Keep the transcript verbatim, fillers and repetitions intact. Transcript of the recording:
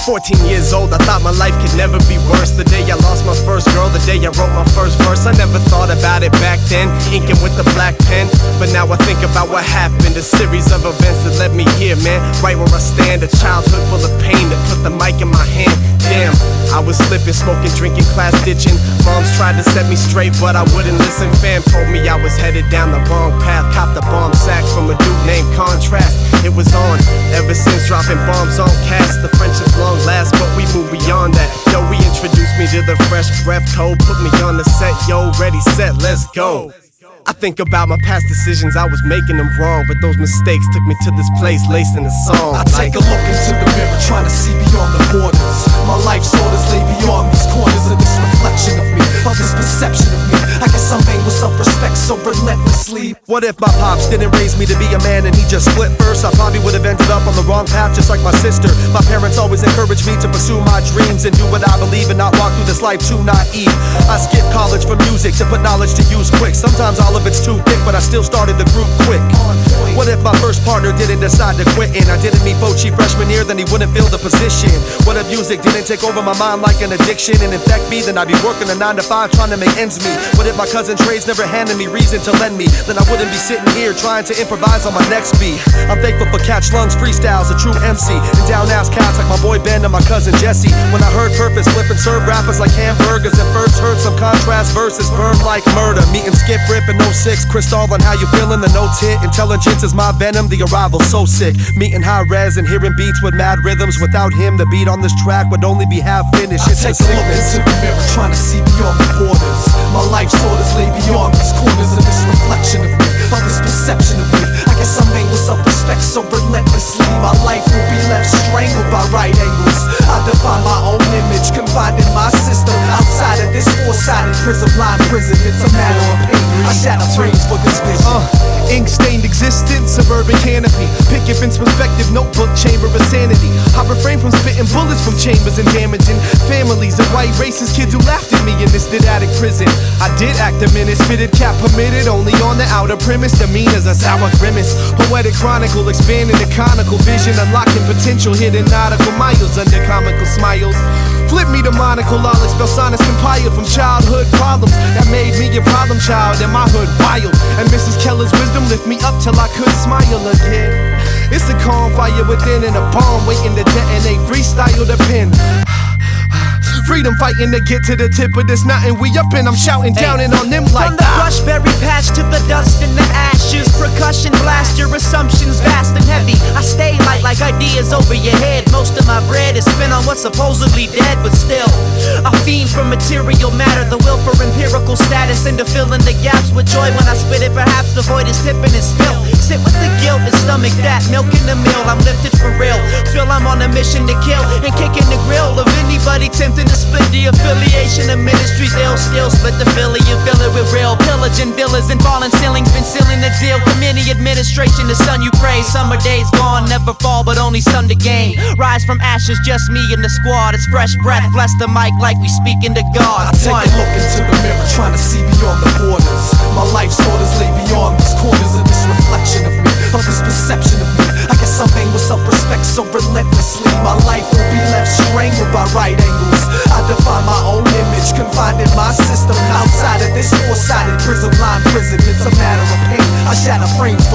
fourteen years old, I thought my life could never be worse. The day I lost my first girl, the day I wrote my first verse. I never thought about it back then, inking with the black pen. But now I think about what happened, a series of events that led me here, man. Right where I stand, a childhood full of pain that put the mic in my hand. Damn, I was slipping, smoking, drinking, class ditching. Moms tried to set me straight, but I wouldn't listen. Fam told me I was headed down the wrong path. Copped a bomb sack from a dude named Contrast. It was on, ever since dropping bombs on cast. The friendships long last, but we move beyond that. Yo, we introduced me to the fresh breath code. Put me on the set, yo, ready, set, let's go. I think about my past decisions, I was making them wrong, but those mistakes took me to this place laced in a song. I take a look into the mirror, trying to see beyond the borders. My life's orders lay beyond these corners of this reflection of me, of this perception of me. I guess I'm made with self-respect so relentlessly. What if my pops didn't raise me to be a man and he just split first? I probably would have ended up on the wrong path just like my sister. My parents always encouraged me to pursue my dreams and do what I believe and not walk through this life too naive. I skipped college for music to put knowledge to use quick. Sometimes all of it's too thick, but I still started the group quick. What if my first partner didn't decide to quit and I didn't meet Fochi freshman year, then he wouldn't fill the position? What if music didn't take over my mind like an addiction and infect me? Then I'd be working a nine to five trying to make ends meet. What if my cousin Trey's never handed me reason to lend me? Then I wouldn't be sitting here trying to improvise on my next beat. I'm thankful for Catch Lungs freestyles, a true M C, and down ass cats like my boy Ben and my cousin Jesse. When I heard Purpose flip and serve rappers like hamburgers, and first heard some contrast verses burn like murder. Meeting Skip Rip in oh six, Crystal on how you feeling, the notes hit. Intelligence is my venom, the arrival so sick. Meeting High Res and hearing beats with mad rhythms. Without him, the beat on this track would only be half finished. I take a look into the mirror, trying to see beyond the borders. My life's orders lay beyond these corners of this reflection of me, of this perception of me. I guess I'm made with self-respect so relentlessly. My life will be left strangled by right angles. I define my own image, confined in my system. Outside of this four-sided prism, line prison, it's a matter of pain. I shatter frames for this vision. Uh, ink-stained existence, suburban canopy. Pick your Vince perspective, notebook, chamber of sanity. I refrain from spitting bullets from chambers and damaging families of white racist kids who laughed at me in this didactic prison. I did act a menace, fitted cap permitted, only on the outer premise. Demeanors a sour grimace. Poetic chronicle, expanding the conical vision, unlocking potential, hidden nautical miles under comical smiles. Flip me the monocle, I'll expel sonnets compiled from childhood problems that made me a problem child and my hood wild. And Missus Keller's wisdom lift me up till I could smile again. It's a calm fire within and a bomb waiting to detonate. Freestyle the pen. Freedom fighting to get to the tip of this mountain we up in. I'm shouting down and on them like from the brush berry patch to the dust and the ashes. Percussion blast your assumptions vast and heavy. I stay light like ideas over your head. Most of my bread is spent on what's supposedly dead, but still I fiend for material matter, the will for empirical status, and to fill in the gaps with joy when I spit it. Perhaps the void is tipping and spill. Sit with the guilt and stomach that milk in the mill. I'm lifted for real. Feel I'm on a mission to kill and kicking the grill of anybody tempting to split the affiliation of ministries. They'll still split the Philly and fill it with real pillaging villas and falling ceilings. Been sealing the deal. Committee administration, the sun you praise. Summer days gone, never fall, but only sun to gain. Rise from ashes, just me and the squad. It's fresh breath. Bless the mic like we speaking to God. I take One. a look into the mirror, trying to see beyond the borders. My life's orders lay beyond these corners of this reflection of me, of this perception of me. I guess I'm made with self-respect so relentlessly. My life will be left strangled by right angles. I define my own image, confined in my system. Outside of this four-sided prism, line prison, it's a matter of pain. I shatter frames